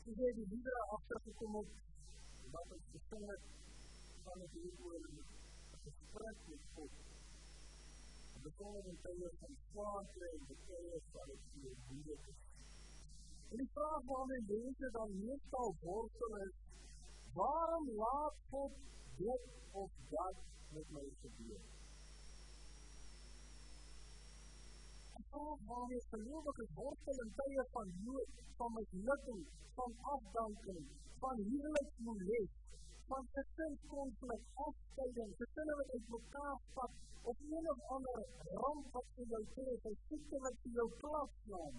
Toen jy die liedere agtergekom het, wat ons gesing het, van het hier oor een gesprek met God. En besonder in tye van swaarte en tye van het hier moeilijk is. En die vraag waarmee mense dan meestal worstel is, waarom laat God dit of dat met my gebeur? En vraag waarmee gelowiges worstel in tye van nood, van mislukking, van afdanking, van huweliksmoeilik, van gesinskonflik, afskeiding, gesinne wat uit mekaar spat, of een of ander ramp wat vir jou tref, en siekte wat vir jou plaasnaam.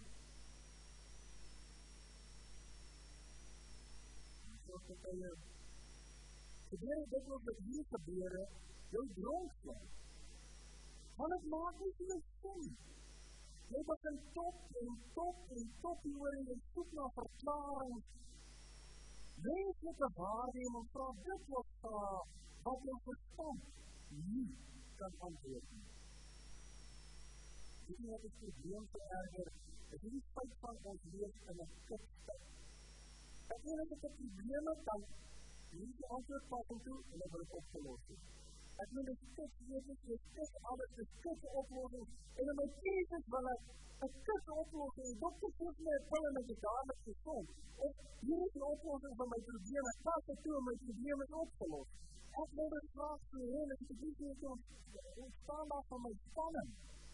Gebeur dit ook met hier gebeure, jou dronk slaan. Want het maak nie veel sin. Jy begin top hieroor en jy soek na verklaring. Menslike waarneming vraag dit wat jou verstand nie kan antwoord nie. Dit is wat die probleem vererger, is die feit van ons leef in 'n kitstad. As jy net 'n probleem het, dan jy die antwoord pas toe en dan word opgelos. Ek moet dit skik weet, jy skik alles, jy skik oplossing, en in my krisis wil ek 'n skik oplossing, die dokter geef my 'n pil en ek is dadelik gesond, of hier is die oplossing van my probleem, ek pas dit toe en my probleem is opgelos. Ek wil dit graag vir hen, en ek weet nie ontstaan daar van my spanning.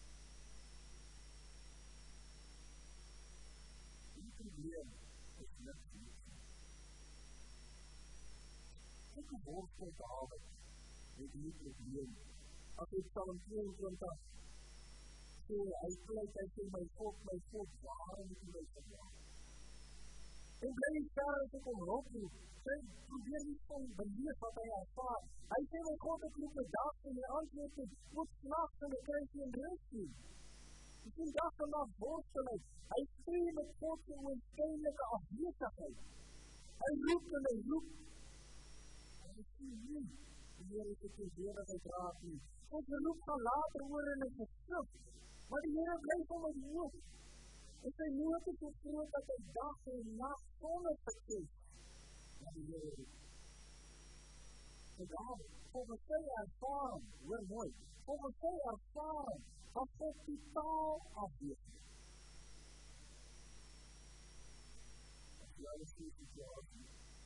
Die probleem is niks nie. Ek worstel Dawid met die probleem. As ek Psalm 22 sê, hy sê, my God, waarom moet jy my verlaat? En bly nie ver as ek om hulp roep. Sy probeer nie van beleef wat hy ervaar. Hy sê, my God, ek roep my dag en my antwoord het, moet s'nachts en ek krijg geen rust nie. Ek sien dag en nacht worstel hy. Hy skree met God sy oorskynlike afwesigheid. Hy roep en hy roep. En hy sê nie, die Heer het die verdedigheid raak nie. Ons roep gaan later oor in die gesprek, maar die Heer bly van my nood. En sy nood is so groot dat hy dag en nacht sonder verkees. Maar die Heer roep. En dan, volgens sy ervaring, hoor mooi, volgens sy ervaring, was God totaal afwezig. As jy alles die situasie,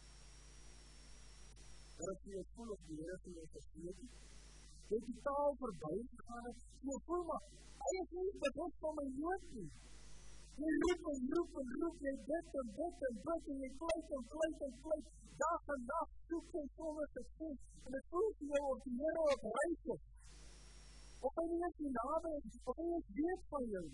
dat jy het voel of die Heer vir jou vergeet het, jy totaal verby gegaan het, jy voel maar, hy is nie bewust van my nood nie. Jy roep, jy dit en jy pleit, dag en nacht, soek jy sonder sukses, en het voel vir jou of die Heer op reis is, of hy nie eens die naam is, of hy eens weet van jou.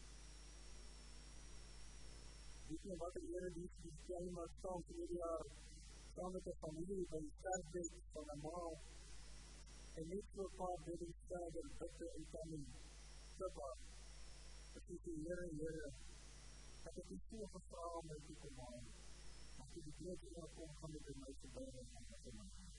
Weet jy wat die Heer die stel maar staan vir die jaar, staan met die familie by die sterfbed van die maal, en net so paar biddingstelde en bitte en kan die sippa, as jy die Heere, ek het nie so gevra om my toe te maan, as jy die groot in kom, gaan dit in my verbind en gaan dit in my hand.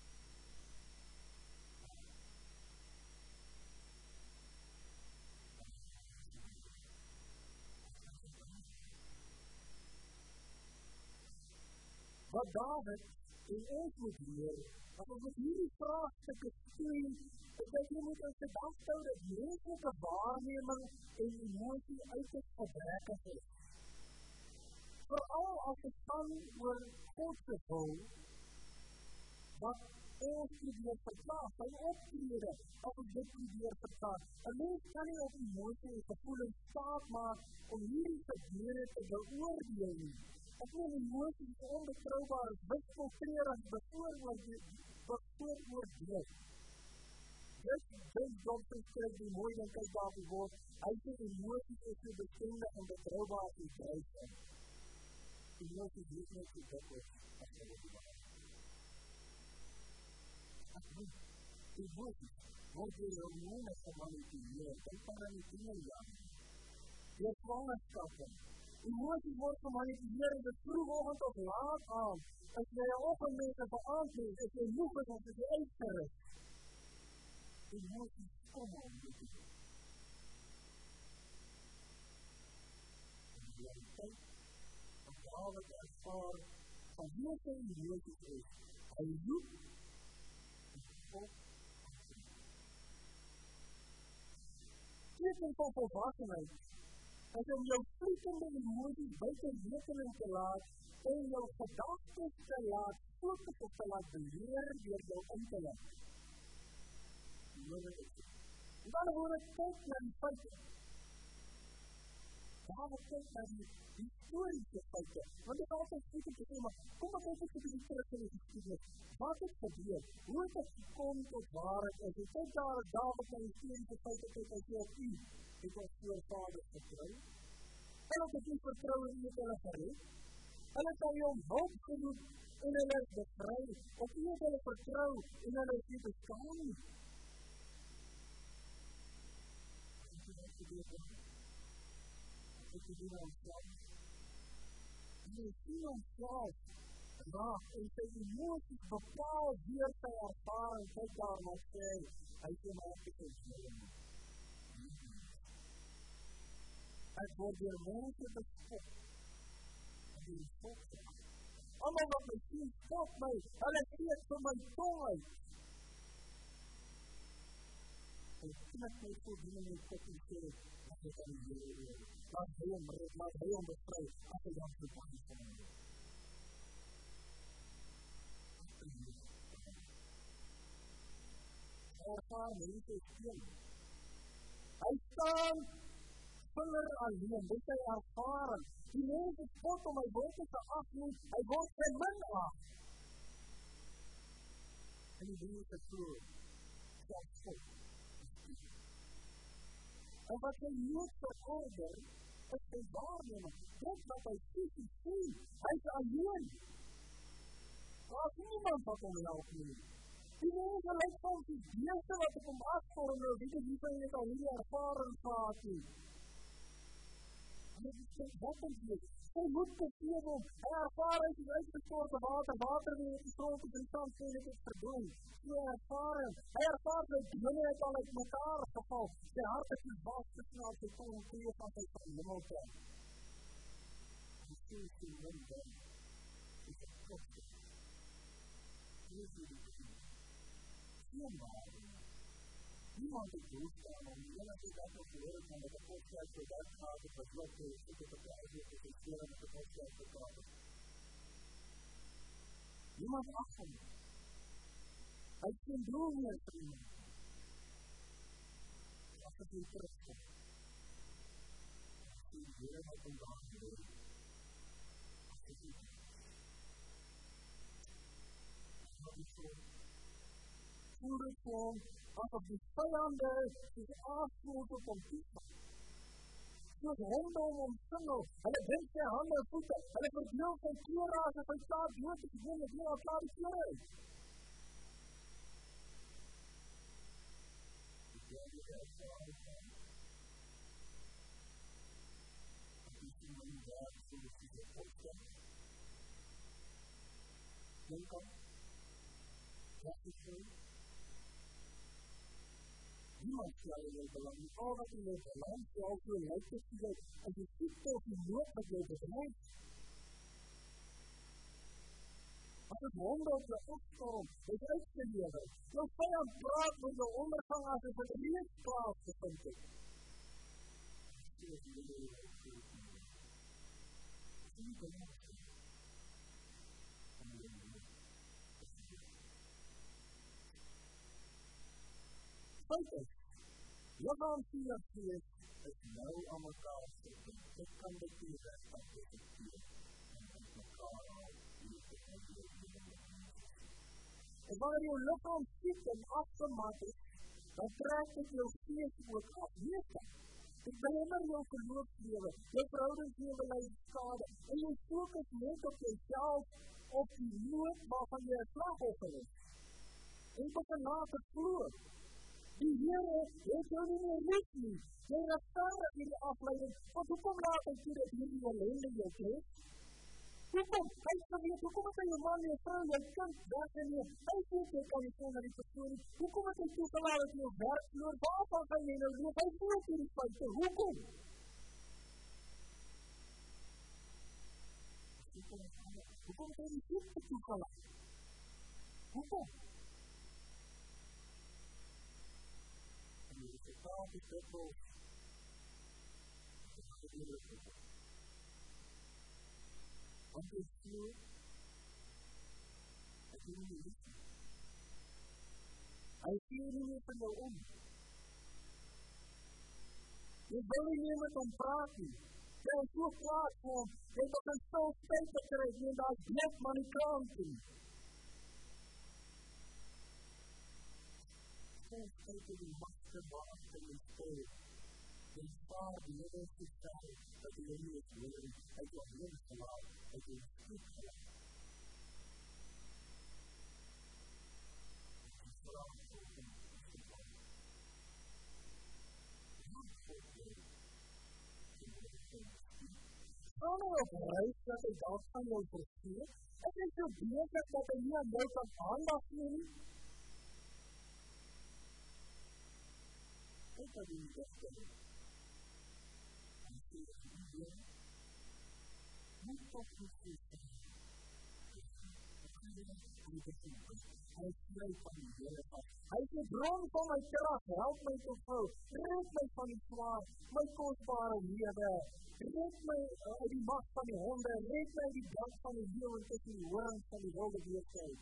Wat Dawid en ons moet leer, as ons met hierdie vraagstukke steun, is dat jy moet in gedagte hou dat menslike waarneming en emosie uiters gebrekkig is. Vooral as het gaan oor Godse wil, wat ons probeer verklaar, sy optrede, as ons dit probeer verklaar. Een mens kan nie op emosie en gevoelens staat maak om hierdie gebeure te beoordeel nie. Ek wil emoties onbetrouwbaar, wisseltrerig, bevooroordeel. Dit Dobson skryf die mooi en kyk daar die woord, hy sê emoties is so bekende en betrouwbaar en drijfend. Emoties weet nie so dikwels as jy dit maak. Emoties word jy hormone gemanipuleer, kyk maar aan die kinderjang. Jy swangerskappe. Emoties word gemanipuleer in die vroegoggend of laat aan. As jy 'n oggendmens of 'n aandmens, as jy moeg is of as jy uitgerus. Emoties kom aan dit. En die realiteit van Dawid is ervaar van wie sy emoties is. Hy roep op. Teken van volwassenheid is om jou vliegende emoties buiten rekening te laat en jou gedagtes te laat fokus of te laat beheer deur jou intellek. In ander woorde, kyk na die feite. Daar kyk na die historiese feite. Want dit is altyd goed om te sê, maar kom maar kyk eens op die terug in die geschiedenis. Wat het gebeur? Hoe het het gekom tot waar het is? En kyk daar Dawid na die historiese feite kyk, hy sê op u, het ons voorvaders vertrou. En op het nie vertrou en nie het hulle gered. Hulle het aan jou hulp geroep en hulle is bevry. Op u het hulle vertrou en hulle is nie bestaan nie. Wat het doen onszelf? En jy sien onszelf raak en sy emoties bepaal deur sy ervaring. Kyk daar maar sê, hy sê maar ek is een. Ek word deur mense beskop. En die beskop. Allemaal wat my sien, skop my. Hulle steek vir my tong uit. En sien ek my so doen in my kop en sê, ek het aan die Here. Laat hy hom bevry, as hy dan so baie van my. Ervaar mense speel. Hy staan vinger alleen, dit is ervaring. Die mense spot om hy word te afneem, hy word sy min af. En die mense so, self spot. En wat hy nooit verorder, is sy waarneming. Dit wat hy sien, hy is alleen. Daar is niemand wat hom help nie. Die mense lyk van die beeste wat op hom afvorm, weet jy van jy al nie ervaring gehad nie. En dit is wat hy weet. Sy moet beveel om, hy ervaring is uitgestorte water weer op die grond op die stand sê dit is verdoen. Sy ervaring, hy ervaar sy dinge het al uit mekaar geval, sy hart is nie was gesnaal, sy tong en kreeg van sy verhemelte. En sy is die min dan, is het koste. Sy is die begin. Geen waarde. Niemand het doorstaan om die ene dat nog gehoor het, van dat die postluit so dat gaat, het was lot, het is het verplaas, het is het stelen met die postluit verplaas. Niemand achter me. Hy het geen doel meer vir iemand. As het hier terugkom. As die Heere wat vandaag gehoor. As het hier terugkom. As het so. Voel het gewoon, asof die vijande zich aansloot op hom toestaan. Soos honde om hom singel, hulle bind sy hande en voete, hulle verdeel sy klere as hy staat dood te gewoon, het nie al klaar die klere uit. Denk aan, wat is dit? Niemand stel in jou belang, nie al wat in jou belang, stel so lyk het jy, en jy soek tot die nood wat jou bedrijf. As het honde op jou opstorm, is uitgelever. Jou vijand praat met jou ondergang as het reeds plaasgevind het. Feit is, lichaamszielig geest is nou aan mekaar zitten. Dit kan dit die rest van effectuur en met mekaar al en wanneer jou lichaam ziek en afgemat is, dan trek dit jou geest ook af. Meestal, dit belemmer jou geloofsleven, jou verhoudingsleven lijkt skade en jou focus net op jouself, op die nood waarvan jy 'n slagoffer is. En tot 'n later vloer. Die Here het jou nie meer lief nie. Jy regverdig hierdie afleiding, want hoekom laat hy toe dat hierdie ellende jou tref? Hoekom? Hy het geweet, hoekom het hy jou man, jou vrou, jou kind weggeneem? Hy weet, jy kan nie sê na die persoon nie. Hoekom het hy toegelaat dat jy jou werk verloor? Waarvan gaan jy nou leef? Hy weet hierdie feite. Hoekom? Hoekom is ander Hoekom het hy die siekte toegelaat? Hoekom? En die resultaat is dikwels want jy voel dat jy nie lief is. Hy gee nie meer van jou om. Jy wil nie meer met hom praat nie. Jy is so kwaad vir hom. Jy begin stil spijt te kry. Jy en daar blik maar nie kraan toe. Stil spijt in die machte waard in die stil. En vaar die hele gestel dat die hele is weer uit jou heen gelaat, uit jou goed gelaat. En vraag voor hem is te bang. Wat God wil, en wat God wil. Gaan hy op reis dat hy dat van jou vergeet? Is hy so bezig dat hy nie aan jou kan aandag neem? Ek had die nie gestel. Moet toch niet zo zijn. Hij snijdt van die Heere af. Hij is de bron van mijn kracht. Help mij tot vrouw. Red mij van die zwaar. Mijn kostbare lewe. Red mij uit die macht van die honden. Red mij die dag van die leeuwen tussen die horens van die wilde weerheid.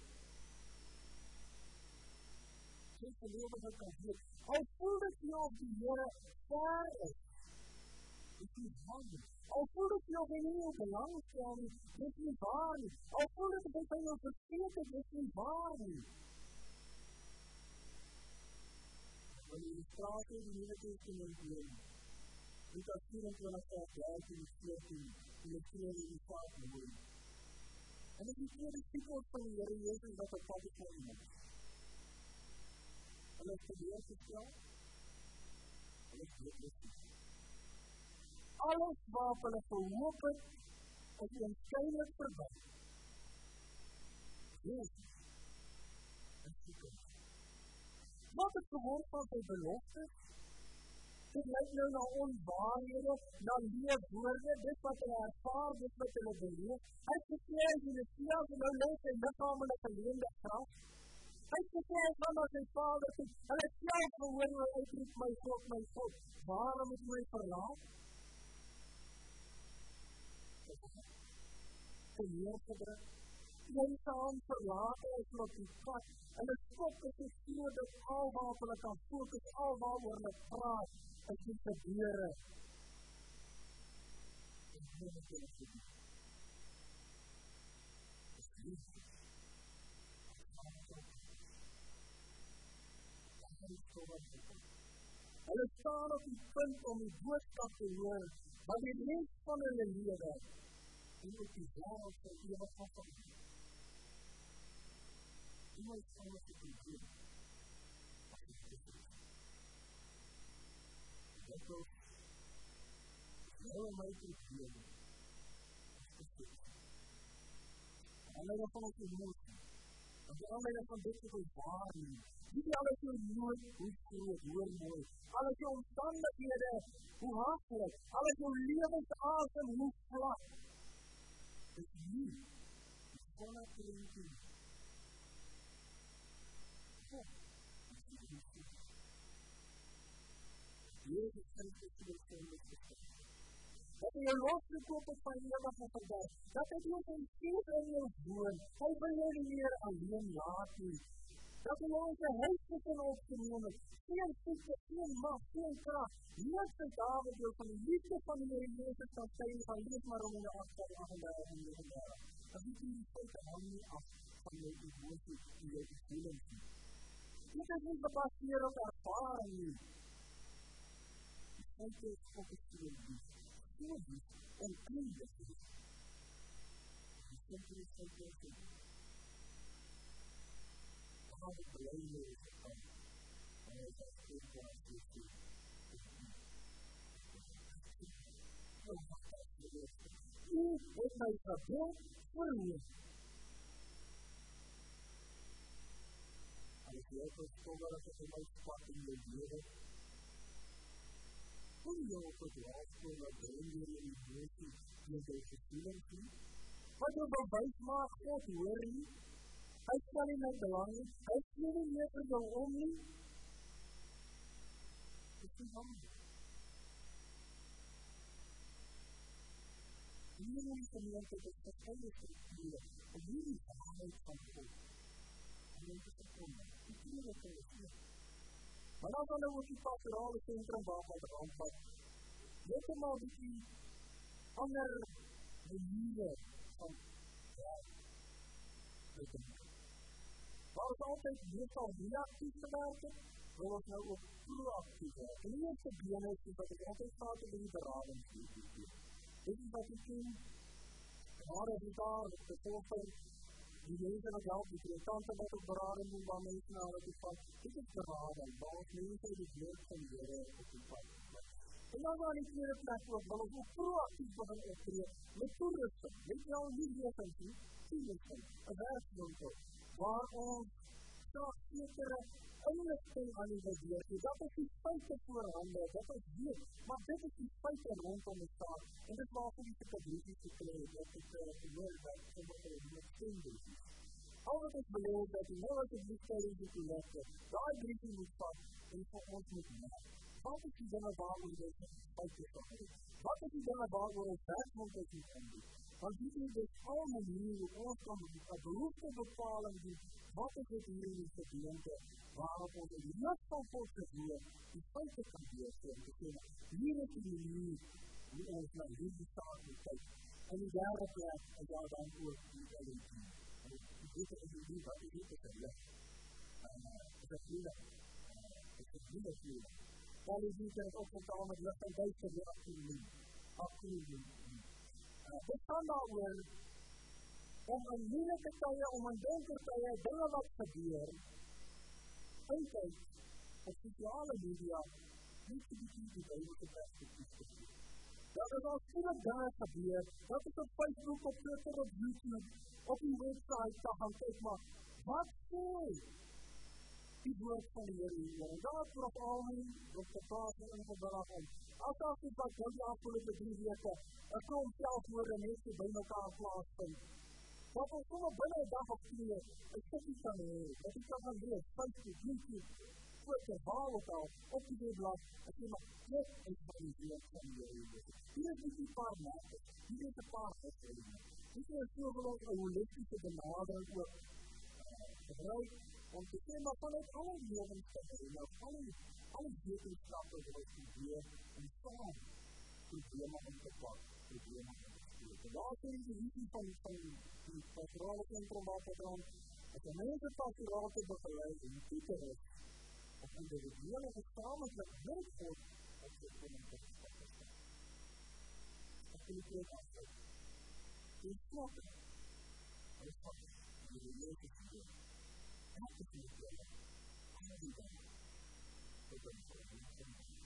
Dit is de leeuwen dat kan zien. Hij voelt het je op die Heere ver is. Dit is handig. Al voel het jou geen nieuw belangstelling nie, dit is nie waar nie. Al voel het jy van jou vergeet het, dit is nie waar nie. Wanneer jy praat oor die Nuwe Testament neem, Lukas 24 vers 13 en 14, en die tweede die vaart mooi. En dit is die tweede stiekels van die Here Jezus wat op pad is van iemand. Hulle is teleurgestel, hulle is doodlustig. Alles waarop hulle gehoop het, is eenskynlik verby. Jezus is toekomst. Wat het geword van sy beloftes? Dit lyk nou na onwaarhede, na leefwoorde, dit wat hulle ervaar, dit wat hulle beleef. Hy het gesê, as die Messias en nou leef sy liggamelike leende graf. Hy het gesê, hy gaan na sy vader toe, en hy self gehoor hoe hy uitroep, my God, waarom het my verlaat? Neergedruk, eensaam verlaat is op die pad, en die skop is die so dat alwaar hulle kan fokus, alwaar hulle praat, is die gebeure. En hoe het hulle gebeure? Is liefde. Hulle staan op die punt om die boodskap te hoor, wat die rest van hulle lewe en ook die wêreld sal ewig afhang. Iemand kan wat ek kan doen, as ek dit doen. Dat ook, jou en my probleem, as ek dit doen. Aanleiding van ons emotie, as die aanleiding van dit is waar nie, nie alles jou nood, hoe groot, hoe mooi, alles jou omstandighede, hoe hartelijk, alles jou levensasem, hoe vlak, is nie, is volle krediet. God, is die liefde. Jezus Christus is die zondes gestaan. Dat hy jou losgekoop het van ewige verderf, dat hy jou sy gees in jou woon, hy wil jou nie meer alleen laat nie, dat hy jou in sy huisgesin opgeneem het, geen siekte, geen macht, geen kracht, net sy David jou van die liefde van die Here Jezus kan sê, van lees maar om in die 38 en 39. Dat is die foute hang nie af van jou emotie en jou gevoelens nie. Dit is nie gebaseer op ervaring nie. Die foute is opgesteen lief, so lief, oneindig lief. Die foute is foute is lief. Waar het blij mee is gegaan, en hy is as goed waar sy sê. U het my gebed verneem. As jy verstommer as jy my spat in jou lewe, kom jy op het laatste wat bring jy in die emotie met jou gevoelens nie? Wat jou bewys maak, God hoor nie. Hy stel nie my belang nie. Hy sien nie meer vir jou om nie. Dis nie hom. Hier in die gemeente is verskillende strukture, om hierdie waarheid van God om in te kom. Die klere kan ons nie. Maar dan gaan nou ook die pastorale sentrum waarvan het aanpak. Let er maar die ander maniere van waar ons altyd meestal reactief gewerk het, wil ons nou ook proactief werk. En die eerste been is, dat ek altyd staat in die berading. Dit is wat ek doen, waar is die daar, met die volgende, die mense wat help, die predikante wat op berading doen, waar mense na hulle pad, dit is berading, waar ons mense die woord van die Here op die pad. En dan aan die tweede plek ook, wil ons ook proactief begin optree, met toerusting, met jou nie levend nie, toerusting, 'n werkswinkel, waar ons graag sekere inligting aan die gedeer, dat is die feite voorhande, dat is weet, maar dit is die feite rondom die saak, en dit waarvoor die kategoriese gekry, dat het gehoor, dat sommige met stembriefie. Al wat ek beloof, dat die nou as die briefstelling die collecte, daai briefie moet vat, en vir ons moet maak. Wat is die dinge waaroor jy feite vergeet? Wat is die dinge waaroor ons werkwinkels moet aandoen? Want dit is dus al manier hoe ons kan 'n beroepsbepaling doen. Wat is dit hier in die gemeente waarop ons in die lig van God se woord die feite kan deurgee en te sê, hier is die manier hoe ons na hierdie saak moet kyk. En die derde plek is daar dan ook die LED. Dit is die wat dit is lig. Dit is lig. Dit is lig. LED kan ook vertaal met lig en duister die absoluut. Dit gaan daaroor om in moeilike tye, om in donker tye, dinge wat gebeur, eintlik op sosiale media, nie te die Bybelse perspektief te sien. Dat is al veel dinge gebeur, dat is op Facebook, op Twitter, op YouTube, op die website, te gaan kyk, maar wat sê die woord van die Here hier? En daar prof Almien, op die plaas in gebracht om. As dit wat die afgelope 3 weke, ek kom selfmoorde mense by mekaar plaasvind. Dat ons sommer binne 'n dag of 2 'n stukkie kan hê, dat jy kan lees, Facebook, YouTube, Twitter, waar ook al, op die webblad, as jy maar dit is van die woord van die Here. Hier is nie die paar maakte, hier is 'n paar gespreide. Dit is sogenaamd 'n holistiese benadering ook gebruik, om te sê, maar vanuit alle lewensgebiede, alle wetenskappe wat gebeur, en saam probleme om te pak, probleme om te speel. En daar sê die visie van die pastorale sentrum wat dan, as die mense pastoraal te begeleid en toe te rig, op individuele gesamentlik met God, op sy koninkrijk te staan. Ek wil dit afsluit. Die swakke, die swakke, die religieuze gebeur, elke keer, al die dinge, tot een volgende.